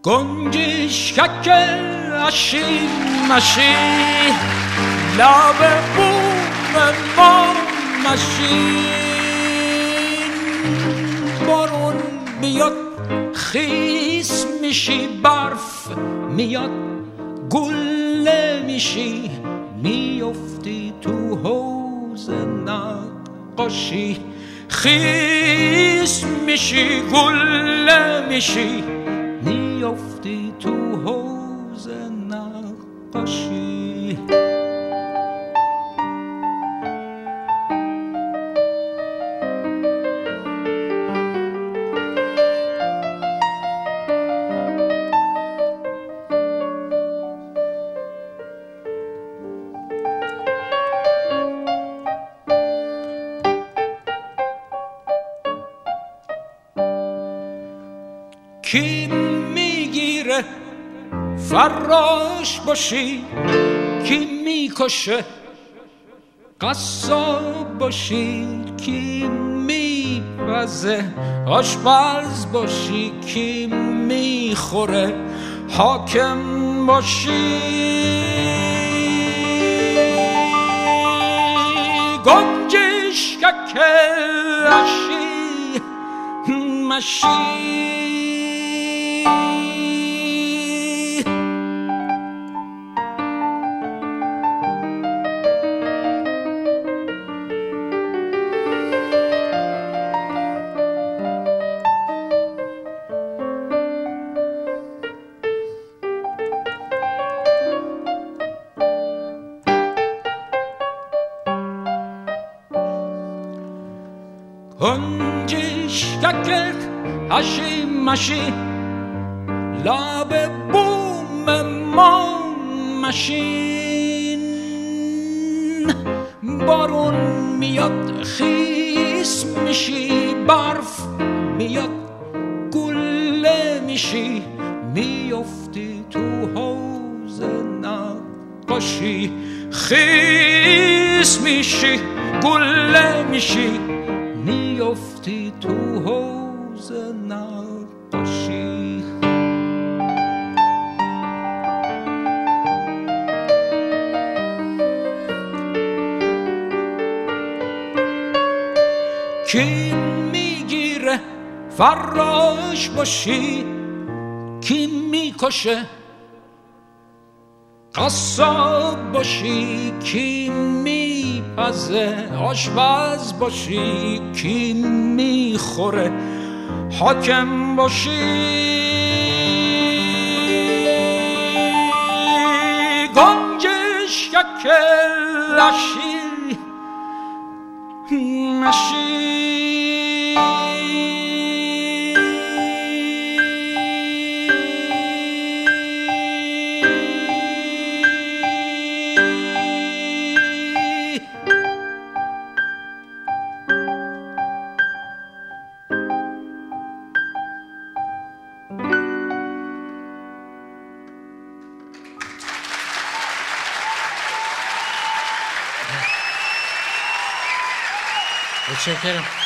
گنجشک اشی مشی لب بوم ما مشین بارون بیاد خیس میشی برف میاد گله میشی میفتی تو حوض نقاشی خیس میشی گله میشی میفتی تو حوض نقاشی کی میگیره فراش باشی کی میکشه قصاب باشی کی میپزه آشپز باشی کی میخوره حاکم باشی گنجشک اشی مشی گنجشک اشی مشی لب بوم ما مشین بارون میاد خیس میشی برف میاد گله میشی میفتی تو حوض نقاشی خیس میشی گله میشی میفتی تو حوض نقاشی کی میگیره فراش باشی کی میکشه قصاب باشی کی میپزه آشپز باشی کی میخوره حاکم باشی گنجشک اشی مشی متشکرم.